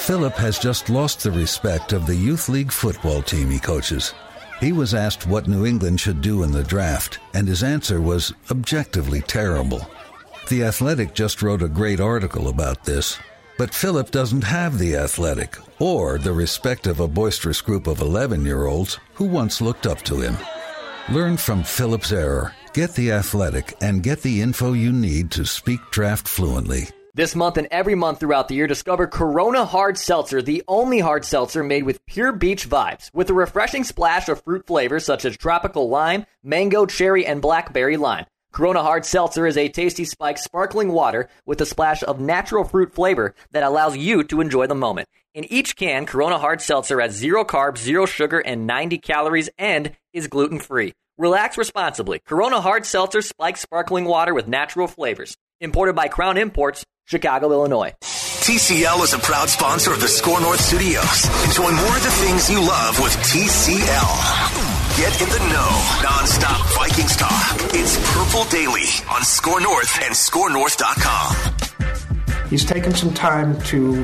Philip has just lost the respect of the youth league football team he coaches. He was asked what New England should do in the draft, and his answer was objectively terrible. The Athletic just wrote a great article about this, but Philip doesn't have the Athletic or the respect of a boisterous group of 11-year-olds who once looked up to him. Learn from Philip's error. Get the Athletic and get the info you need to speak draft fluently. This month and every month throughout the year, discover Corona Hard Seltzer, the only hard seltzer made with pure beach vibes. With a refreshing splash of fruit flavors such as tropical lime, mango, cherry, and blackberry lime. Corona Hard Seltzer is a tasty spiked sparkling water with a splash of natural fruit flavor that allows you to enjoy the moment. In each can, Corona Hard Seltzer has 0 carbs, 0 sugar, and 90 calories and is gluten-free. Relax responsibly. Corona Hard Seltzer spiked sparkling water with natural flavors. Imported by Crown Imports, Chicago, Illinois. TCL is a proud sponsor of the Score North Studios. Enjoy more of the things you love with TCL. Get in the know. Non-stop Vikings talk. It's Purple Daily on Score North and ScoreNorth.com. He's taken some time to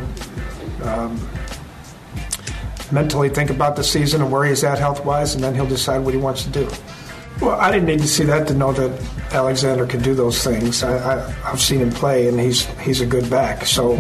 mentally think about the season and where he's at health-wise, and then he'll decide what he wants to do. Well, I didn't need to see that to know that Alexander can do those things. I've seen him play, and he's a good back. So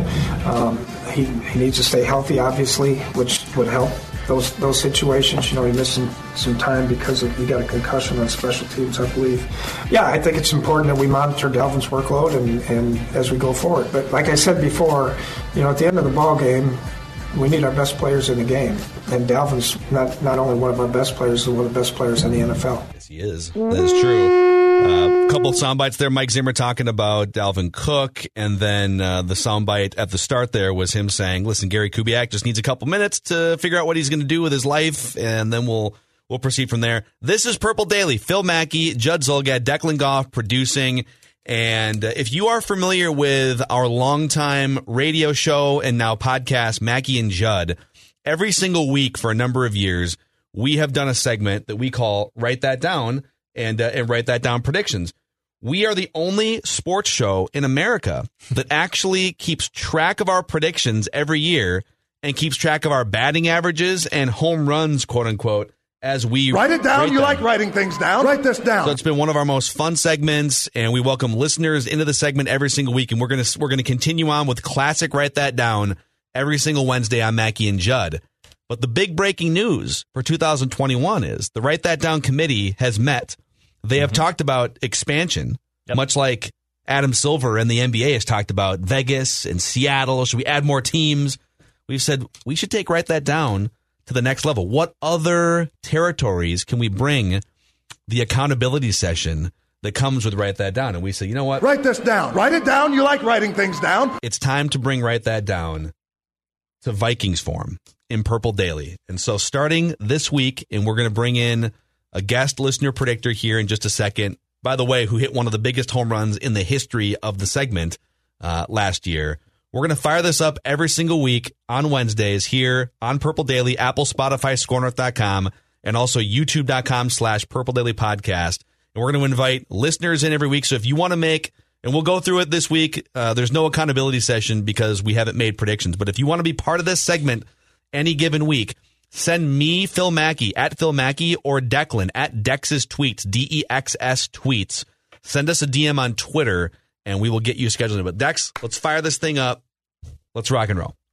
he needs to stay healthy, obviously, which would help those situations. You know, he missed some time because he got a concussion on special teams, I believe. Yeah, I think it's important that we monitor Dalvin's workload and as we go forward. But like I said before, you know, at the end of the ball game, we need our best players in the game. And Dalvin's not only one of our best players, he's one of the best players in the NFL. Yes, he is. That is true. A couple of sound bites there. Mike Zimmer talking about Dalvin Cook. And then the sound bite at the start there was him saying, listen, Gary Kubiak just needs a couple minutes to figure out what he's going to do with his life. And then we'll proceed from there. This is Purple Daily. Phil Mackey, Judd Zulgad, Declan Goff producing. And if you are familiar with our longtime radio show and now podcast, Mackey and Judd, every single week for a number of years, we have done a segment that we call Write That Down and Write That Down Predictions. We are the only sports show in America that actually keeps track of our predictions every year and keeps track of our batting averages and home runs, quote unquote, as we write it down. You like writing things down. Write this down. So it's been one of our most fun segments, and we welcome listeners into the segment every single week. And we're gonna continue on with classic Write That Down every single Wednesday on Mackey and Judd. But the big breaking news for 2021 is the Write That Down committee has met. They have talked about expansion, much like Adam Silver and the NBA has talked about Vegas and Seattle. Should we add more teams? We've said we should take Write That Down to the next level. What other territories can we bring the accountability session that comes with Write That Down? And we say, you know what? Write this down. Write it down. You like writing things down. It's time to bring Write That Down to Vikings form in Purple Daily. And so starting this week, and we're going to bring in a guest listener predictor here in just a second, by the way, who hit one of the biggest home runs in the history of the segment last year. We're going to fire this up every single week on Wednesdays here on Purple Daily, Apple, Spotify, ScoreNorth.com, and also YouTube.com/Purple Daily Podcast. And we're going to invite listeners in every week. So if you want to make, and we'll go through it this week, there's no accountability session because we haven't made predictions. But if you want to be part of this segment any given week, send me, Phil Mackey, at Phil Mackey, or Declan, at Dex's Tweets, DEXS Tweets. Send us a DM on Twitter, and we will get you scheduled. But Dex, let's fire this thing up. Let's rock and roll.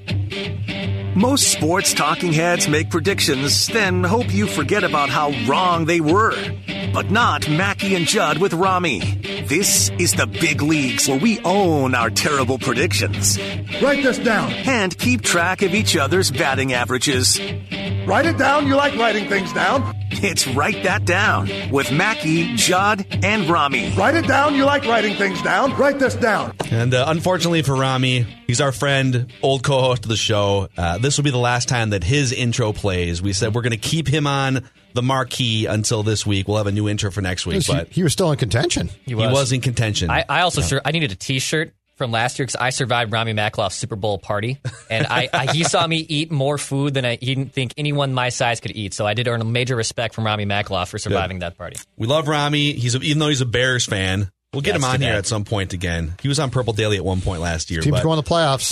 Most sports talking heads make predictions, then hope you forget about how wrong they were. But not Mackey and Judd with Rami. This is the big leagues where we own our terrible predictions. Write this down. And keep track of each other's batting averages. Write it down. You like writing things down. It's Write That Down with Mackey, Judd, and Rami. Write it down. You like writing things down. Write this down. And unfortunately for Rami, he's our friend, old co-host of the show. This will be the last time that his intro plays. We said we're going to keep him on the marquee until this week. We'll have a new intro for next week. But he was still in contention. He was in contention. I also I needed a T-shirt from last year because I survived Rami Makloff's Super Bowl party, and he saw me eat more food than he didn't think anyone my size could eat. So I did earn a major respect from Rami Makloff for surviving that party. We love Rami. Even though he's a Bears fan, we'll get him on here at some point again. He was on Purple Daily at one point last year. Teams going to the playoffs.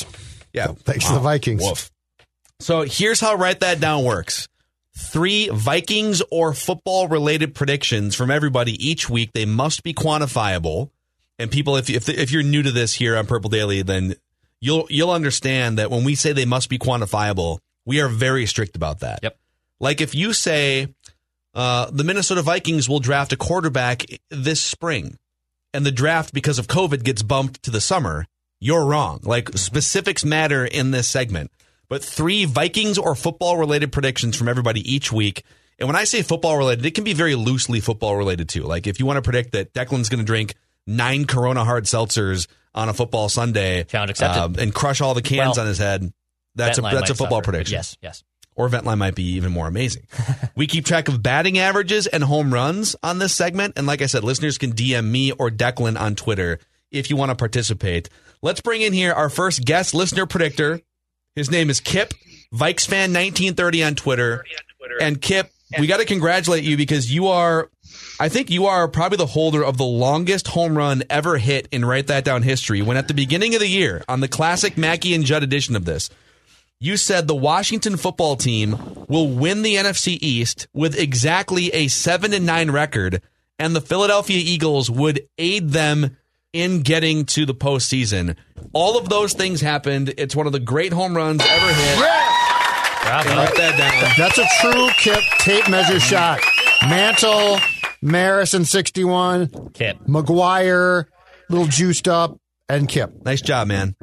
Yeah. Thanks to the Vikings. Woof. So here's how Write That Down works. 3 Vikings or football-related predictions from everybody each week. They must be quantifiable. And people, if you're new to this here on Purple Daily, then you'll understand that when we say they must be quantifiable, we are very strict about that. Yep. Like if you say the Minnesota Vikings will draft a quarterback this spring, and the draft because of COVID gets bumped to the summer, you're wrong. Like specifics matter in this segment. But 3 Vikings or football-related predictions from everybody each week. And when I say football-related, it can be very loosely football-related too. Like if you want to predict that Declan's going to drink 9 Corona hard seltzers on a football Sunday and crush all the cans on his head, that's a football prediction. Yes. Or Ventline might be even more amazing. We keep track of batting averages and home runs on this segment. And like I said, listeners can DM me or Declan on Twitter if you want to participate. Let's bring in here our first guest listener predictor. His name is Kip, Vikes fan 1930 on Twitter. And Kip, we got to congratulate you because I think you are probably the holder of the longest home run ever hit in Write That Down history. When at the beginning of the year, on the classic Mackey and Judd edition of this, you said the Washington football team will win the NFC East with exactly a 7-9 record, and the Philadelphia Eagles would aid them in getting to the postseason. All of those things happened. It's one of the great home runs ever hit. Bravo. Write that down. That's a true Kip tape measure shot. Mantle, Maris in 61, Kip, McGuire, little juiced up, and Kip. Nice job, man.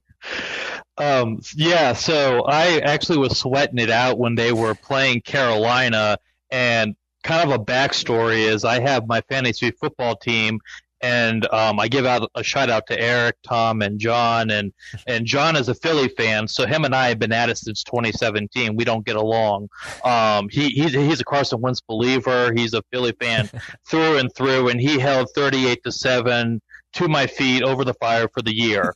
So I actually was sweating it out when they were playing Carolina, and kind of a backstory is I have my fantasy football team, and I give out a shout out to Eric, Tom, and John, and John is a Philly fan, so him and I have been at it since 2017. We don't get along. He's a Carson Wentz believer. He's a Philly fan through and through, and he held 38-7 to my feet over the fire for the year.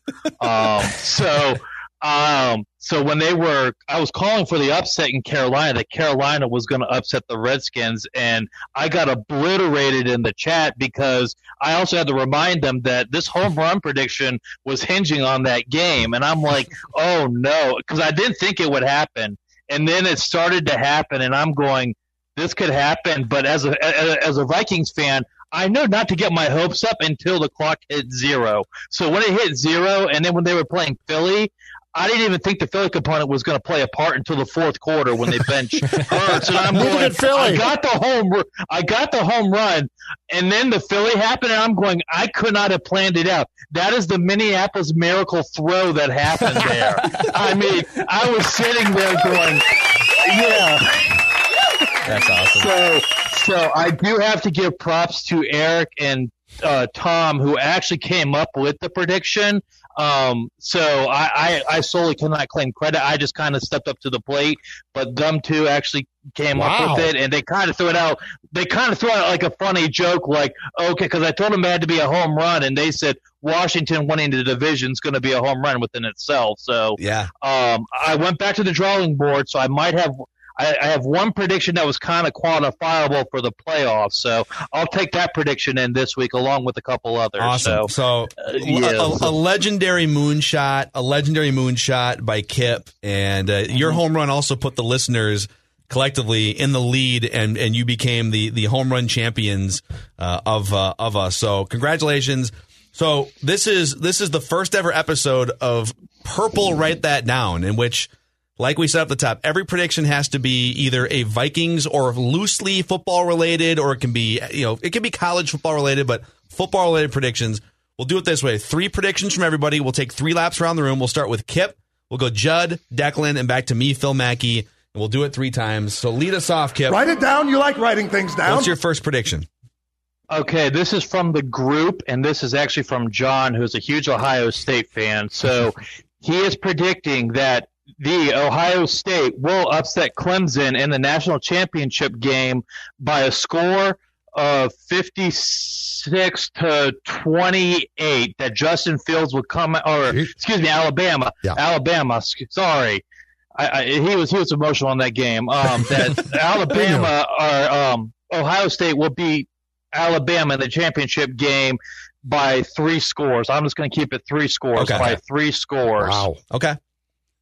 So when I was calling for the upset in Carolina, that Carolina was going to upset the Redskins, and I got obliterated in the chat because I also had to remind them that this home run prediction was hinging on that game. And I'm like, oh no, because I didn't think it would happen. And then it started to happen, and I'm going, this could happen. But as a Vikings fan, I know not to get my hopes up until the clock hit 0. So when it hit 0, and then when they were playing Philly, I didn't even think the Philly component was going to play a part until the fourth quarter when they benched Hurts. And I'm going, I got the home run, and then the Philly happened, and I'm going, I could not have planned it out. That is the Minneapolis Miracle throw that happened there. I mean, I was sitting there going, yeah. That's awesome. So I do have to give props to Eric and Tom, who actually came up with the prediction. So I solely cannot claim credit. I just kind of stepped up to the plate, but them two actually came up with it, and they kind of threw it out. They kind of threw out like a funny joke, like, okay, because I told them it had to be a home run, and they said Washington winning the division is going to be a home run within itself. So yeah, I went back to the drawing board, so I might have. I have one prediction that was kind of quantifiable for the playoffs, so I'll take that prediction in this week along with a couple others. Awesome. So a legendary moonshot by Kip, and your home run also put the listeners collectively in the lead, and you became the home run champions of us. So congratulations. So this is the first ever episode of Purple Write That Down, in which, like we said at the top, every prediction has to be either a Vikings or loosely football related, or it can be, it can be college football related, but football related predictions. We'll do it this way. 3 predictions from everybody. We'll take 3 laps around the room. We'll start with Kip. We'll go Judd, Declan, and back to me, Phil Mackey, and we'll do it 3 times. So lead us off, Kip. Write it down. You like writing things down. What's your first prediction? Okay, this is from the group, and this is actually from John, who's a huge Ohio State fan. So he is predicting that the Ohio State will upset Clemson in the national championship game by a score of 56-28. That Justin Fields would come, Alabama. Yeah. Alabama. Sorry, he was emotional in that game. That Alabama or Ohio State will beat Alabama in the championship game by 3 scores. I'm just going to keep it 3 scores. Okay. By 3 scores. Wow. Okay.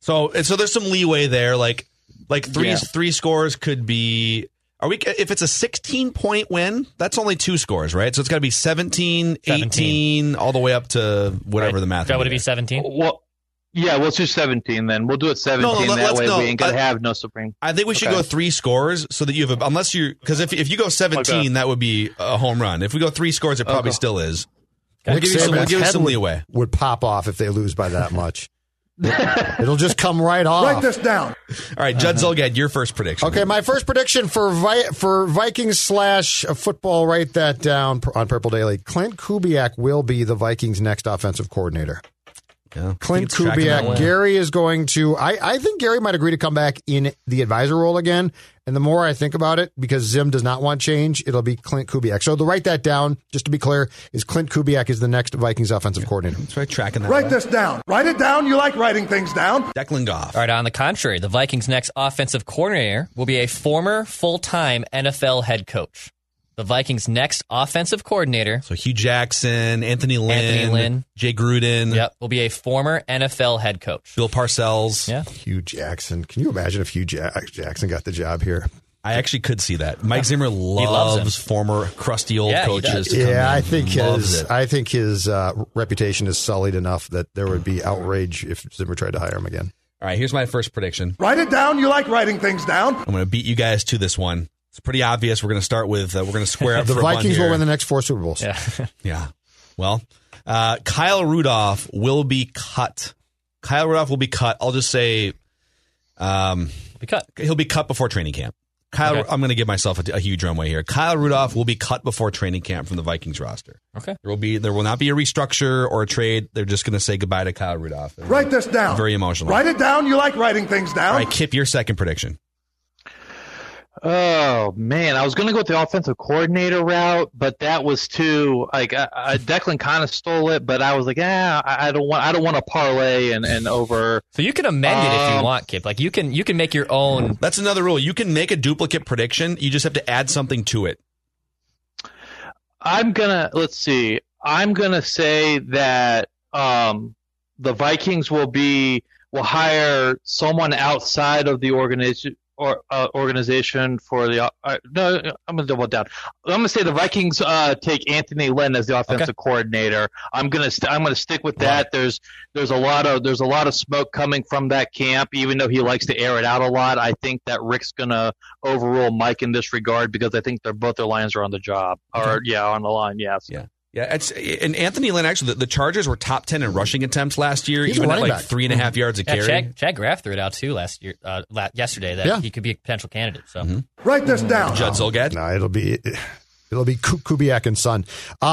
So there's some leeway there. Like three scores could be. If it's a 16-point win, that's only 2 scores, right? So it's got to be 17, 18, all the way up to whatever the math is. Would it be 17? Well, yeah, let's do 17 then. We'll do it 17. That way we ain't going to have no Supreme. I think we should go 3 scores so that you have because if you go 17, that would be a home run. If we go 3 scores, it probably still is. We'll give you some leeway. Would pop off if they lose by that much. It'll just come right off. Write this down. All right, Judd Zulgad, your first prediction. Okay, my first prediction for Vikings / football, write that down on Purple Daily. Clint Kubiak will be the Vikings' next offensive coordinator. Yeah, Clint Kubiak. Gary is going to. I think Gary might agree to come back in the advisor role again. And the more I think about it, because Zim does not want change, it'll be Clint Kubiak. So to write that down, just to be clear, is Clint Kubiak is the next Vikings offensive coordinator. That's right, tracking that. Write this down. Write it down. You like writing things down. Declan Goff. All right, on the contrary, the Vikings' next offensive coordinator will be a former full-time NFL head coach. The Vikings' next offensive coordinator. So Hugh Jackson, Anthony Lynn, Jay Gruden. Yep, will be a former NFL head coach. Bill Parcells. Yeah. Hugh Jackson. Can you imagine if Hugh Jackson got the job here? I actually could see that. Mike Zimmer loves former crusty old coaches. I think his reputation is sullied enough that there would be outrage if Zimmer tried to hire him again. All right, here's my first prediction. Write it down. You like writing things down. I'm going to beat you guys to this one. It's pretty obvious. We're going to start with, we're going to square up the for Vikings will win the next 4 Super Bowls. Yeah. Yeah. Well, Kyle Rudolph will be cut. Kyle Rudolph will be cut. I'll just say he'll be cut before training camp. I'm going to give myself a huge runway here. Kyle Rudolph will be cut before training camp from the Vikings roster. Okay. There will not be a restructure or a trade. They're just going to say goodbye to Kyle Rudolph. Write this down. Very emotional. Write it down. You like writing things down. All right, Kip, your second prediction. Oh man, I was going to go with the offensive coordinator route, but that was too Declan kind of stole it, but I was like, I don't want to parlay and over. So you can amend it if you want, Kip. Like you can make your own. That's another rule. You can make a duplicate prediction. You just have to add something to it. I'm gonna say that the Vikings will hire someone outside of the organization. Organization for the no, I'm gonna double down. I'm gonna say the Vikings take Anthony Lynn as the offensive coordinator. I'm gonna stick with that. There's a lot of smoke coming from that camp, even though he likes to air it out a lot. I think that Rick's gonna overrule Mike in this regard because I think both their lines are on the job on the line. Yes. Yeah. Yeah, and Anthony Lynn, actually, the Chargers were top 10 in rushing attempts last year, He's even at back. 3.5 yards a carry. Chad Graff threw it out too yesterday that he could be a potential candidate. So write this down. Judd Zulgad. No, it'll be Kubiak and Son.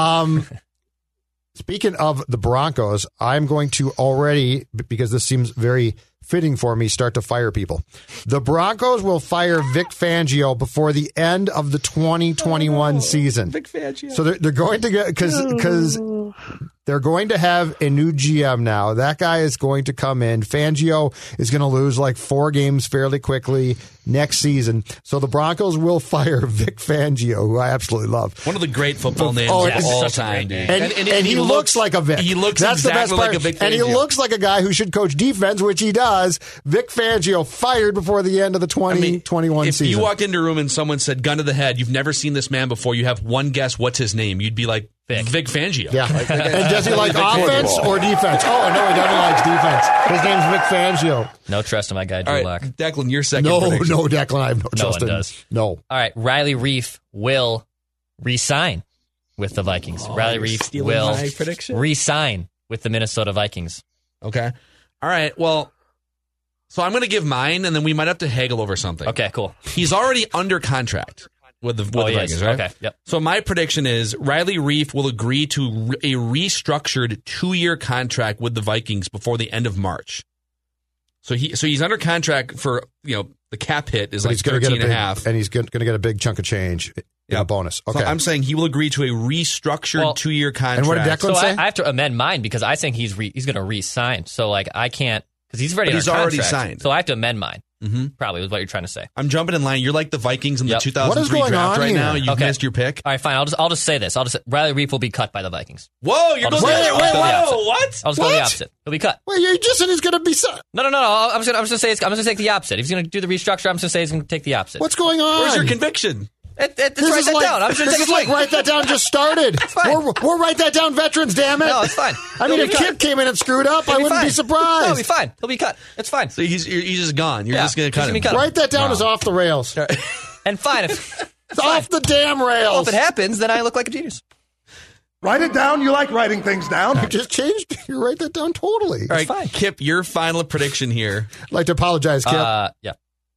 Speaking of the Broncos, I'm going to already, because this seems very fitting for me, start to fire people. The Broncos will fire Vic Fangio before the end of the 2021 season. Vic Fangio. So they're going to get, because they're going to have a new GM now. That guy is going to come in. Fangio is going to lose 4 games fairly quickly next season. So the Broncos will fire Vic Fangio, who I absolutely love. One of the great football names of all time, dude. And he looks like a Vic. He looks That's exactly the best part. like a Vic Fangio. And he looks like a guy who should coach defense, which he does. Vic Fangio fired before the end of the 2021 season. If you walked into a room and someone said, gun to the head, you've never seen this man before, you have one guess, what's his name? You'd be like, Vic Fangio. Yeah. And does he like offense or defense? Oh, no, he definitely likes defense. His name's Vic Fangio. No trust in my guy, Drew All right, Lock. Declan, your second prediction. No, Declan, I have no trust one in. does. No. All right, Riley Reif will re-sign with the Vikings. Riley Reif will re-sign with the Minnesota Vikings. Okay. All right, well, so I'm going to give mine, and then we might have to haggle over something. Okay, cool. He's already under contract with the Vikings, right? Okay, yep. So my prediction is Riley Reif will agree to a restructured 2-year contract with the Vikings before the end of March. So he's under contract for, the cap hit is 13.5. And he's going to get a big chunk of change in a bonus. Okay. So I'm saying he will agree to a restructured 2-year contract. And what did Declan say? I have to amend mine because I think he's going to re-sign. So I can't, because he's already already signed. So I have to amend mine. Probably was what you're trying to say. I'm jumping in line. You're like the Vikings in the 2003 What is going draft on right here? now. You've Okay. missed your pick. All right, fine. I'll just say this. Riley Reef will be cut by the Vikings. Whoa, you're going Whoa, what? I'll just go the opposite. He'll be cut. Well, you just said he's going to be. No. I'm just gonna say I'm just gonna take the opposite. If he's gonna do the restructure, I'm just gonna say he's gonna take the opposite. What's going on? Where's your conviction? Just write that down. I'm just gonna This take is a like swing. write that down just started. We're write that down veterans, damn it. No, it's fine. I mean, He'll if be cut. Kip came in and screwed up, I He'll wouldn't fine. be surprised. No, he'll be fine. He'll be cut. It's fine. So he's just gone. You're Yeah, just going to he's cut gonna him. be cut. Write that down as off the rails. And fine. If It's off the damn rails. well, if it happens, then I look like a genius. Write it down. You like writing things down. You just changed. You write that down totally. All right, fine. Kip, your final prediction here. I'd like to apologize, Kip. Yeah.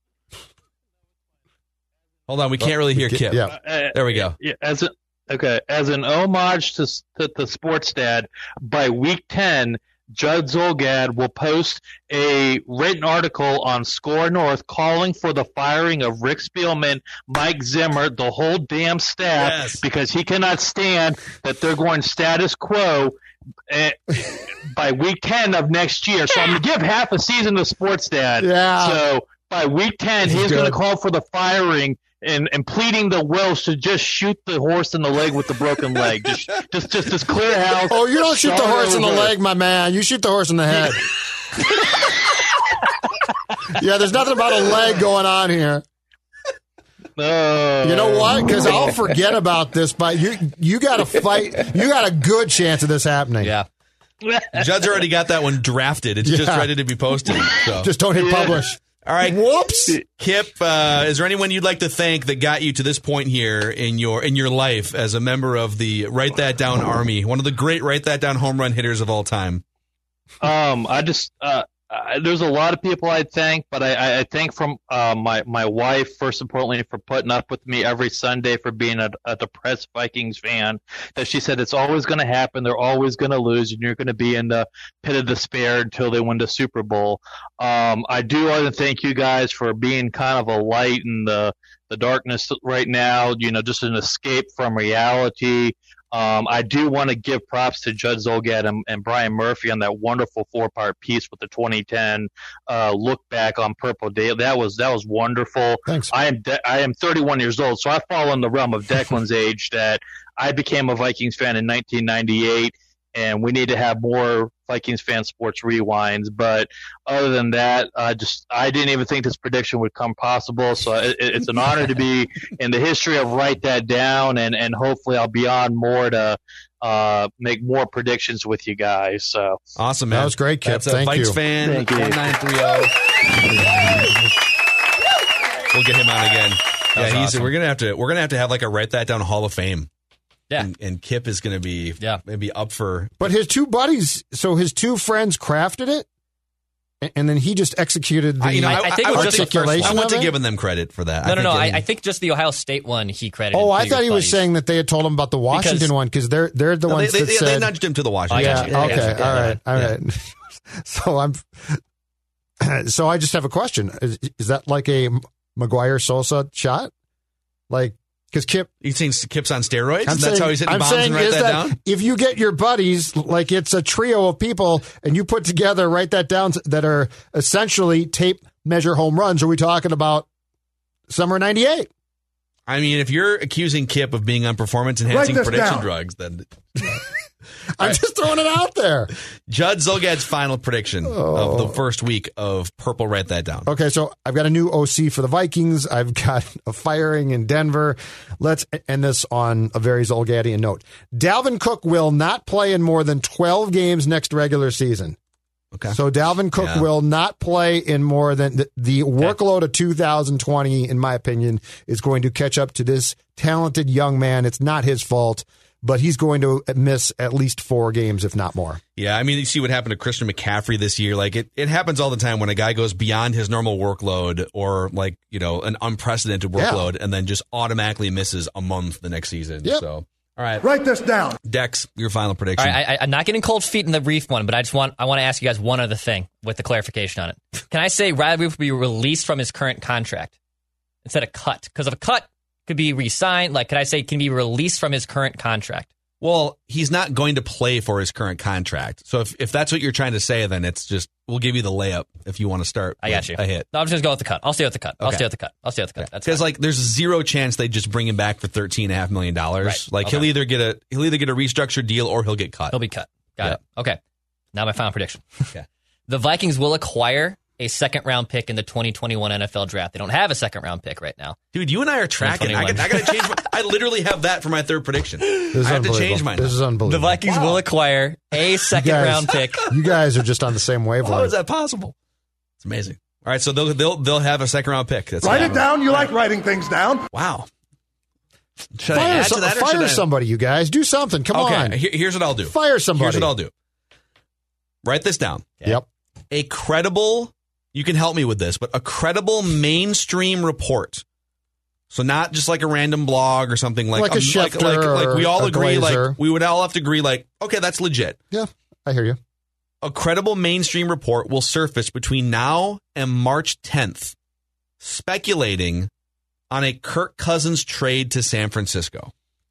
Hold on, we can't really hear Kip. Yeah. There we go. Yeah, as an homage to the sports dad, by week 10, Judd Zolgad will post a written article on Score North calling for the firing of Rick Spielman, Mike Zimmer, the whole damn staff, because he cannot stand that they're going status quo by week 10 of next year. So I'm going to give half a season to sports dad. Yeah. So by week 10, he's going to call for the firing and pleading the Welsh to just shoot the horse in the leg with the broken leg. Just clear house. Oh, you don't shoot the Start horse in the over. leg, my man. You shoot the horse in the head. Yeah, there's nothing about a leg going on here. You know what? Because I'll forget about this, but you got to fight. You got a good chance of this happening. Yeah. Judd's already got that one drafted. It's just ready to be posted. So. Just don't hit publish. All right. Whoops. Kip, is there anyone you'd like to thank that got you to this point here in your life as a member of the Write That Down Army, one of the great Write That Down home run hitters of all time? There's a lot of people I'd thank, but I thank from my wife, first importantly, for putting up with me every Sunday, for being a depressed Vikings fan. That she said it's always going to happen, they're always going to lose, and you're going to be in the pit of despair until they win the Super Bowl. I do want to thank you guys for being kind of a light in the darkness right now, just an escape from reality. I do want to give props to Judd Zolgad and Brian Murphy on that wonderful 4-part piece with the 2010 look back on Purple Daily. That was wonderful. Thanks. I am 31 years old, so I fall in the realm of Declan's age that I became a Vikings fan in 1998, and we need to have more Vikings fan sports rewinds. But other than that, I didn't even think this prediction would come possible. So it's an honor to be in the history of Write That Down, and hopefully I'll be on more to make more predictions with you guys. So awesome, man. That was great, Kip. That's Thank Vikes you. fan Thank you. 1930. We'll get him on again. Yeah, awesome. we're gonna have to have like a Write That Down Hall of Fame. Yeah. And Kip is going to be maybe up for. But his two buddies, so his two friends crafted it, and then he just executed the I think it was just the first articulation one. I went of to it? giving them credit for that. No. I think just the Ohio State one he credited. Oh, I to thought your he was buddies. saying that they had told him about the Washington one because they're the ones they that said nudged him to the Washington. Yeah. you. I got Okay. you. All right. So I just have a question. Is that like a Maguire Sosa shot? Like, because Kip. You saying Kip's on steroids? I'm That's saying, how he's hitting I'm bombs saying and Write is that down? if you get your buddies, like it's a trio of people, and you put together, Write That Down, that are essentially tape measure home runs, are we talking about summer 98? I mean, if you're accusing Kip of being on performance-enhancing Write this prediction down. drugs, then I'm just throwing it out there. Judd Zolgad's final prediction of the first week of Purple Write That Down. Okay, so I've got a new OC for the Vikings. I've got a firing in Denver. Let's end this on a very Zolgadian note. Dalvin Cook will not play in more than 12 games next regular season. Okay. So Dalvin Cook will not play in more than the workload of 2020, in my opinion, is going to catch up to this talented young man. It's not his fault, but he's going to miss at least 4 games, if not more. Yeah, I mean, you see what happened to Christian McCaffrey this year. Like, it happens all the time when a guy goes beyond his normal workload or, like, an unprecedented workload and then just automatically misses a month the next season. Yep. So, all right. Write this down. Dex, your final prediction. All right, I'm not getting cold feet in the Reef one, but I want to ask you guys one other thing with the clarification on it. Can I say Riley Reef will be released from his current contract instead of cut? Because if a cut could be re-signed, like, could I say can be released from his current contract? Well, he's not going to play for his current contract. So if that's what you're trying to say, then it's just, we'll give you the layup if you want to start. I got you. A hit. No, I'm just going to go with the cut. I'll stay with the cut. I'll stay with the cut. That's because like there's zero chance they just bring him back for $13.5 million. Right. Like he'll either get a restructured deal or he'll get cut. He'll be cut. Got it. Okay. Now my final prediction. Okay. The Vikings will acquire a second-round pick in the 2021 NFL draft. They don't have a second-round pick right now. Dude, you and I are tracking. I got to change. I literally have that for my third prediction. I have to change mine. This is unbelievable. The Vikings will acquire a second-round pick. You guys are just on the same wavelength. How is that possible? It's amazing. All right, so they'll have a second-round pick. That's Write it down. You like writing things down. Wow. Should I add to that? Fire somebody, you guys. Do something. Come on. Here's what I'll do. Fire somebody. Here's what I'll do. Write this down. Okay. Yep. A credible, you can help me with this, but a credible mainstream report. So not just like a random blog or something like a Schefter like we all agree, Glazer. like we would all have to agree, like, okay, that's legit. Yeah, I hear you. A credible mainstream report will surface between now and March 10th, speculating on a Kirk Cousins trade to San Francisco.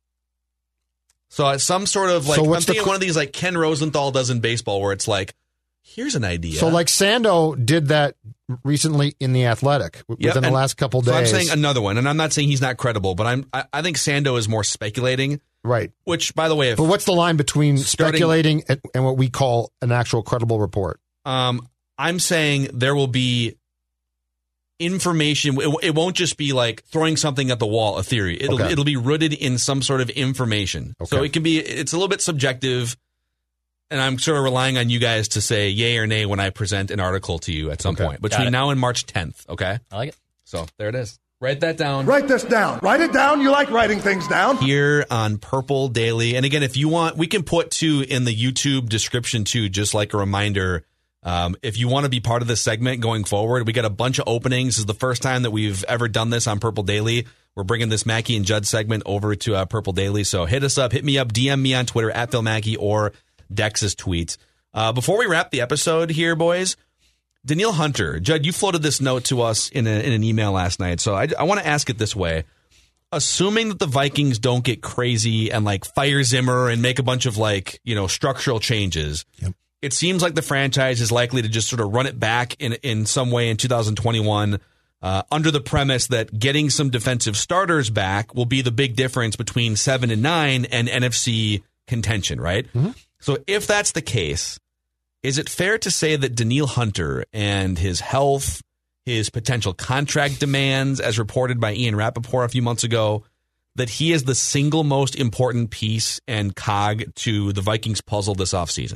So it's some sort of like, I'm thinking one of these like Ken Rosenthal does in baseball where it's like, here's an idea. So like Sando did that recently in The Athletic within the last couple days. So I'm saying another one, and I'm not saying he's not credible, but I think Sando is more speculating. Right. Which, by the way, but what's the line between speculating and what we call an actual credible report? I'm saying there will be information. It won't just be like throwing something at the wall, a theory. It'll be rooted in some sort of information. Okay. So it's a little bit subjective, and I'm sort of relying on you guys to say yay or nay when I present an article to you at some point between now and March 10th. Okay. I like it. So there it is. Write that down. Write this down. Write it down. You like writing things down. Here on Purple Daily. And again, if you want, we can put too in the YouTube description too, just like a reminder. If you want to be part of this segment going forward, we got a bunch of openings. This is the first time that we've ever done this on Purple Daily. We're bringing this Mackey and Judd segment over to Purple Daily. So hit us up, hit me up, DM me on Twitter at Phil Mackey or Dex's tweets. Before we wrap the episode here, boys, Danielle Hunter, Judd, you floated this note to us in an email last night. So I want to ask it this way. Assuming that the Vikings don't get crazy and like fire Zimmer and make a bunch of like, structural changes, it seems like the franchise is likely to just sort of run it back in some way in 2021 under the premise that getting some defensive starters back will be the big difference between 7-9 and NFC contention, right? Mm-hmm. So if that's the case, is it fair to say that Danielle Hunter and his health, his potential contract demands, as reported by Ian Rappaport a few months ago, that he is the single most important piece and cog to the Vikings puzzle this offseason?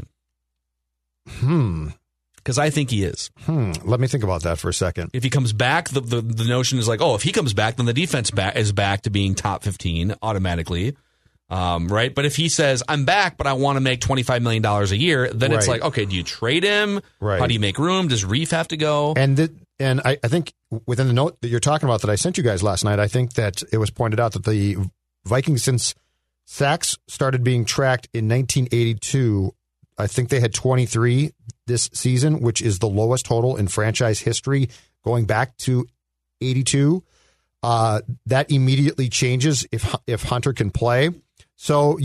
Because I think he is. Let me think about that for a second. If he comes back, the notion is like, if he comes back, then the defense is back to being top 15 automatically. Right. But if he says, I'm back, but I want to make $25 million a year, then it's like, okay, do you trade him? Right. How do you make room? Does Reef have to go? And I think within the note that you're talking about that I sent you guys last night, I think that it was pointed out that the Vikings, since sacks started being tracked in 1982, I think they had 23 this season, which is the lowest total in franchise history going back to 82. That immediately changes if Hunter can play. So,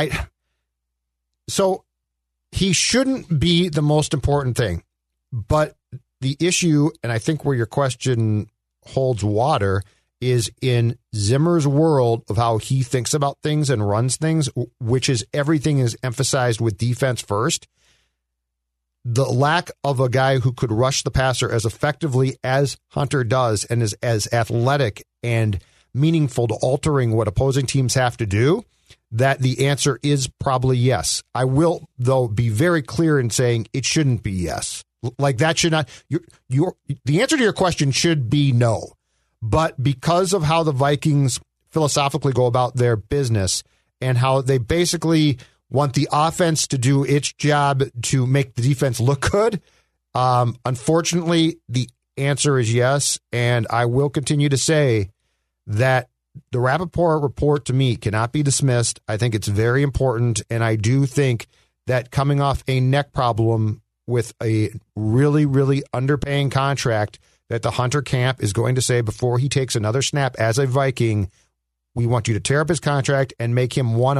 so he shouldn't be the most important thing. But the issue, and I think where your question holds water, is in Zimmer's world of how he thinks about things and runs things, which is everything is emphasized with defense first. The lack of a guy who could rush the passer as effectively as Hunter does and is as athletic and meaningful to altering what opposing teams have to do, that the answer is probably yes. I will, though, be very clear in saying it shouldn't be yes. Like that should not, the answer to your question should be no. But because of how the Vikings philosophically go about their business and how they basically want the offense to do its job to make the defense look good, unfortunately, the answer is yes. And I will continue to say that the Rappaport report to me cannot be dismissed. I think it's very important. And I do think that coming off a neck problem with a really, really underpaying contract, that the Hunter camp is going to say before he takes another snap as a Viking, we want you to tear up his contract and make him one of,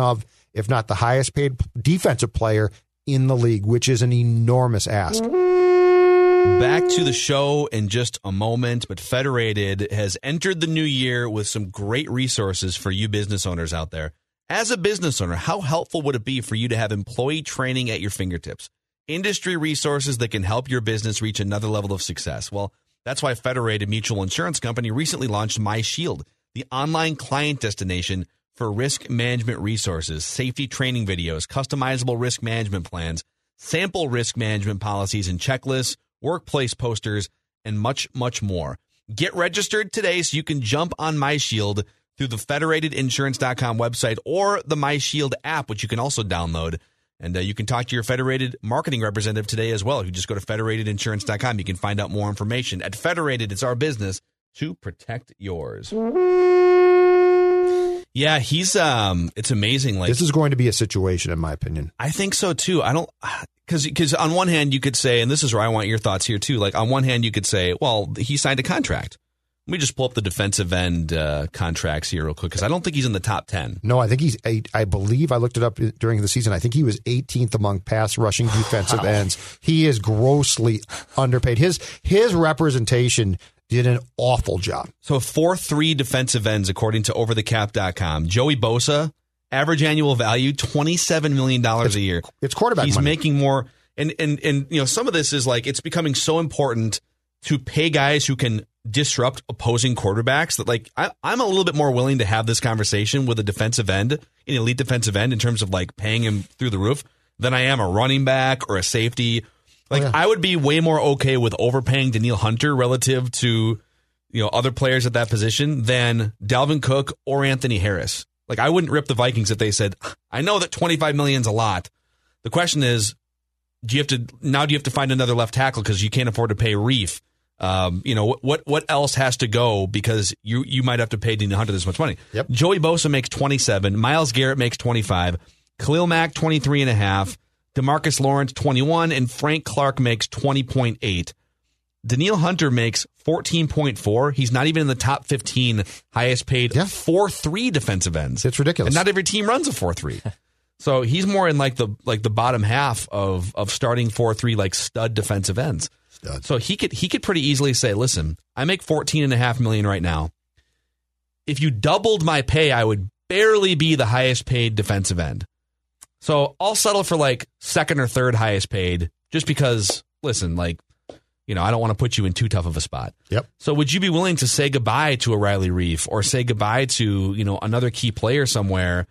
if not the highest paid defensive player in the league, which is an enormous ask. Back to the show in just a moment, but Federated has entered the new year with some great resources for you business owners out there. As a business owner, how helpful would it be for you to have employee training at your fingertips? Industry resources that can help your business reach another level of success. Well, that's why Federated Mutual Insurance Company recently launched MyShield, the online client destination for risk management resources, safety training videos, customizable risk management plans, sample risk management policies and checklists, workplace posters, and much, much more. Get registered today so you can jump on MyShield through the federatedinsurance.com website or the MyShield app, which you can also download. And you can talk to your Federated marketing representative today as well. If you just go to federatedinsurance.com, you can find out more information. At Federated, it's our business to protect yours. Yeah, he's it's amazing. Like, this is going to be a situation, in my opinion. I think so too. I don't, because on one hand you could say, and this is where I want your thoughts here too. Like, on one hand you could say, well, he signed a contract. Let me just pull up the defensive end contracts here real quick, because I don't think he's in the top 10. No, I think he's I believe I looked it up during the season. I think he was 18th among pass rushing defensive ends. He is grossly underpaid. His representation did an awful job. So 4.3 defensive ends, according to overthecap.com. Joey Bosa, average annual value, $27 million a year. It's quarterback He's money. making more. And you know, some of this is like, it's becoming so important to pay guys who can disrupt opposing quarterbacks that, like, I'm a little bit more willing to have this conversation with a defensive end, an elite defensive end, in terms of like paying him through the roof than I am a running back or a safety. Like, I would be way more okay with overpaying Danielle Hunter relative to, you know, other players at that position than Dalvin Cook or Anthony Harris. Like, I wouldn't rip the Vikings if they said, I know that $25 million is a lot. The question is, do you have to find another left tackle because you can't afford to pay Reef? You know, what else has to go because you might have to pay Danielle Hunter this much money? Yep. Joey Bosa makes 27. Myles Garrett makes 25. Khalil Mack 23.5. DeMarcus Lawrence 21, and Frank Clark makes 20.8. Danielle Hunter makes 14.4. He's not even in the top 15 highest paid 4.3 defensive ends. It's ridiculous. And not every team runs a 4.3. So he's more in like the bottom half of starting 4.3 like stud defensive ends. Stud. So he could pretty easily say, listen, I make $14.5 million right now. If you doubled my pay, I would barely be the highest paid defensive end. So I'll settle for like second or third highest paid just because, listen, like, you know, I don't want to put you in too tough of a spot. Yep. So would you be willing to say goodbye to a Riley Reef or say goodbye to, you know, another key player somewhere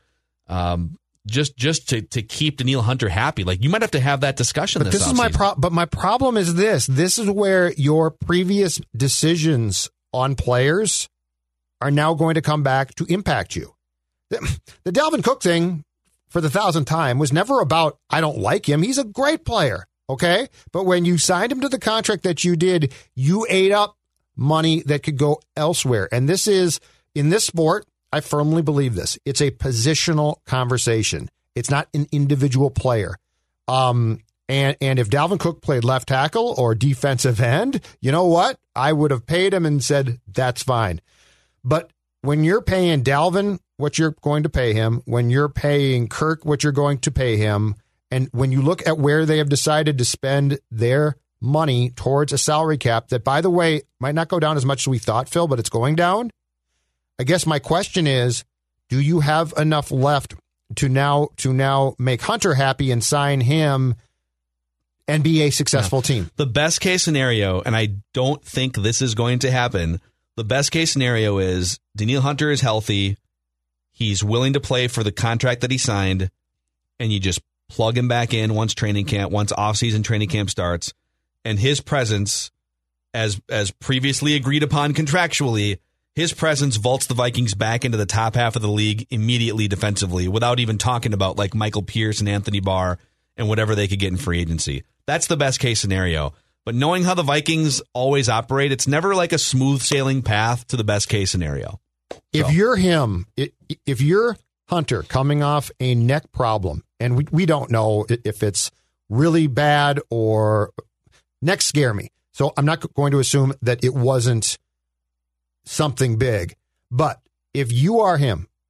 just to keep Danielle Hunter happy? Like, you might have to have that discussion. But this is my But my problem is this. This is where your previous decisions on players are now going to come back to impact you. The Dalvin Cook thing, for the 1,000th time, was never about, I don't like him. He's a great player, okay? But when you signed him to the contract that you did, you ate up money that could go elsewhere. And this is, in this sport, I firmly believe this. It's a positional conversation. It's not an individual player. And if Dalvin Cook played left tackle or defensive end, you know what? I would have paid him and said, that's fine. But when you're paying Dalvin what you're going to pay him, when you're paying Kirk what you're going to pay him, and when you look at where they have decided to spend their money towards a salary cap that, by the way, might not go down as much as we thought, Phil, but it's going down. I guess my question is, do you have enough left to now make Hunter happy and sign him and be a successful team? The best case scenario, and I don't think this is going to happen, the best case scenario is Danielle Hunter is healthy. He's willing to play for the contract that he signed, and you just plug him back in once off-season training camp starts, and his presence, as previously agreed upon contractually, his presence vaults the Vikings back into the top half of the league immediately defensively, without even talking about like Michael Pierce and Anthony Barr and whatever they could get in free agency. That's the best case scenario. But knowing how the Vikings always operate, it's never like a smooth sailing path to the best case scenario. If you're him, if you're Hunter coming off a neck problem, and we don't know if it's really bad or necks scare me. So I'm not going to assume that it wasn't something big. But if you are him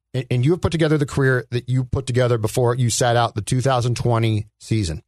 and you have put together the career that you put together before you sat out the 2020 season,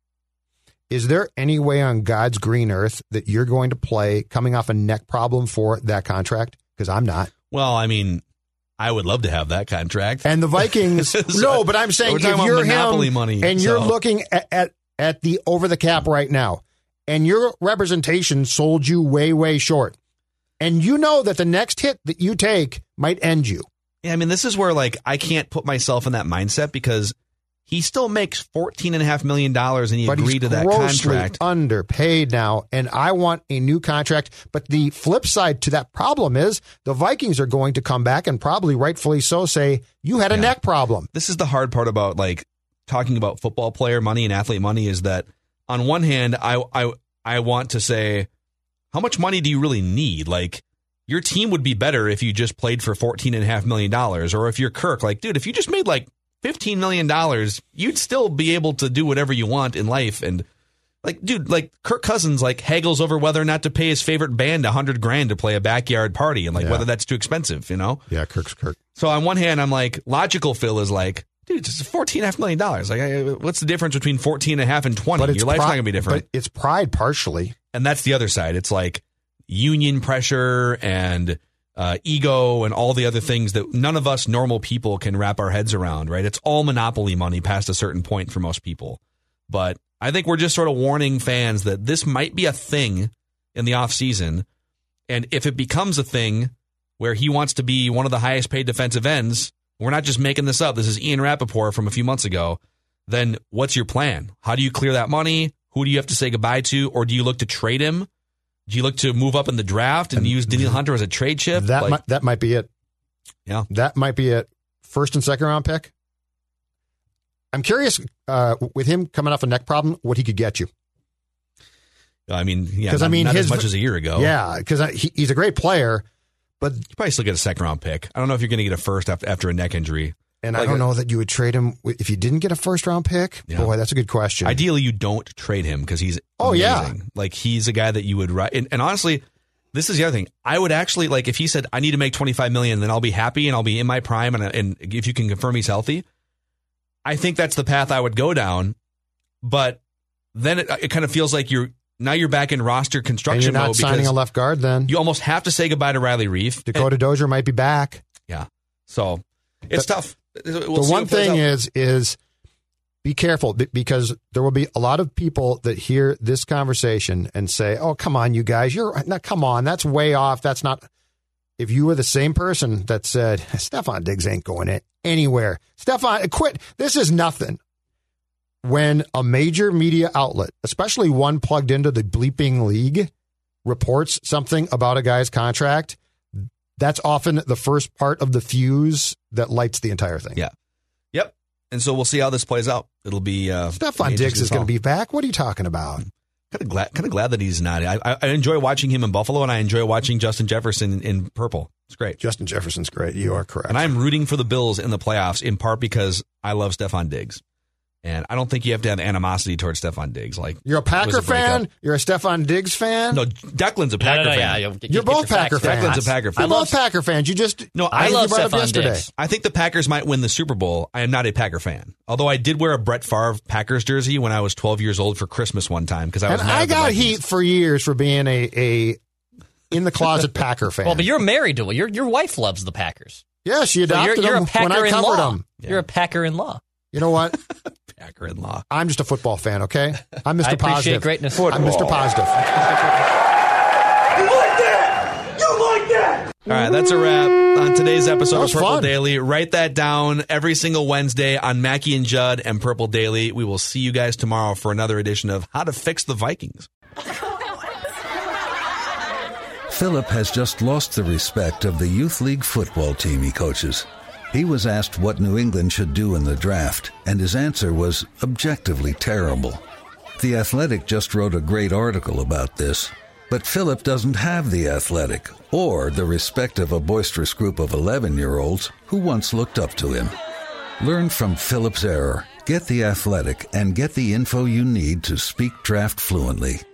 is there any way on God's green earth that you're going to play coming off a neck problem for that contract? Because I'm not. Well, I mean, I would love to have that contract. And the Vikings, no, but I'm saying if you're him money, and you're looking at the over the cap right now, and your representation sold you way, way short, and you know that the next hit that you take might end you. Yeah, I mean, this is where I can't put myself in that mindset because he still makes $14.5 million and he agreed to that contract. Underpaid now, and I want a new contract. But the flip side to that problem is the Vikings are going to come back and probably rightfully so say, you had a neck problem. This is the hard part about talking about football player money and athlete money is that on one hand, I want to say, how much money do you really need? Your team would be better if you just played for $14.5 million. Or if you're Kirk, dude, if you just made $15 million, you'd still be able to do whatever you want in life. And Kirk Cousins haggles over whether or not to pay his favorite band $100,000 to play a backyard party and whether that's too expensive, Yeah, Kirk's Kirk. So on one hand, I'm logical Phil is dude, it's $14.5 million. What's the difference between 14.5 and 20? Your life's not going to be different. But it's pride partially. And that's the other side. It's union pressure and ego and all the other things that none of us normal people can wrap our heads around, right? It's all monopoly money past a certain point for most people. But I think we're just sort of warning fans that this might be a thing in the offseason. And if it becomes a thing where he wants to be one of the highest paid defensive ends, we're not just making this up. This is Ian Rappaport from a few months ago. Then what's your plan? How do you clear that money? Who do you have to say goodbye to? Or do you look to trade him? Do you look to move up in the draft and use Danielle Hunter as a trade chip? That might be it. Yeah. That might be it. First and second round pick. I'm curious with him coming off a neck problem, what he could get you. I mean, not as much as a year ago. Yeah, because he's a great player, but you probably still get a second round pick. I don't know if you're going to get a first after a neck injury. And I don't know that you would trade him if you didn't get a first round pick. Yeah. Boy, that's a good question. Ideally, you don't trade him because he's amazing. He's a guy that you would write. And honestly, this is the other thing. I would actually if he said, I need to make $25 million, then I'll be happy and I'll be in my prime. And if you can confirm he's healthy, I think that's the path I would go down. But then it kind of feels like you're back in roster construction mode. And you're not signing a left guard then. You almost have to say goodbye to Riley Reif. Dakota Dozier might be back. Yeah. So it's tough. The one thing is be careful because there will be a lot of people that hear this conversation and say, oh, come on, you guys. Come on. That's way off. That's not. If you were the same person that said, Stefon Diggs ain't going anywhere. Stefon, quit. This is nothing. When a major media outlet, especially one plugged into the bleeping league, reports something about a guy's contract, that's often the first part of the fuse that lights the entire thing. Yeah. Yep. And so we'll see how this plays out. It'll be Stefon Diggs is going to be back. What are you talking about? Kind of glad that he's not. I enjoy watching him in Buffalo, and I enjoy watching Justin Jefferson in purple. It's great. Justin Jefferson's great. You are correct. And I'm rooting for the Bills in the playoffs in part because I love Stefon Diggs. And I don't think you have to have animosity towards Stefon Diggs. You're a Packer fan? You're a Stefon Diggs fan? No, Declan's a Packer fan. Yeah, you're both Packer fans. Declan's a Packer fan. You're both Packer fans. You just I love Stefon Diggs. I think the Packers might win the Super Bowl. I am not a Packer fan. Although I did wear a Brett Favre Packers jersey when I was 12 years old for Christmas one time because I got heat for years for being a in the closet Packer fan. Well, but you're married to it. Your wife loves the Packers. Yeah, she adopted you're them a Packer when I covered them. Yeah. You're a Packer-in-law. You know what? Packer-in-law. I'm just a football fan, okay? I'm Mr. I appreciate Positive. Greatness. I'm Mr. Positive. You like that? You like that? All right, that's a wrap on today's episode of Purple fun. Daily. Write that down every single Wednesday on Mackey and Judd and Purple Daily. We will see you guys tomorrow for another edition of How to Fix the Vikings. Philip has just lost the respect of the youth league football team he coaches. He was asked what New England should do in the draft, and his answer was objectively terrible. The Athletic just wrote a great article about this, but Philip doesn't have The Athletic or the respect of a boisterous group of 11-year-olds who once looked up to him. Learn from Philip's error, get The Athletic, and get the info you need to speak draft fluently.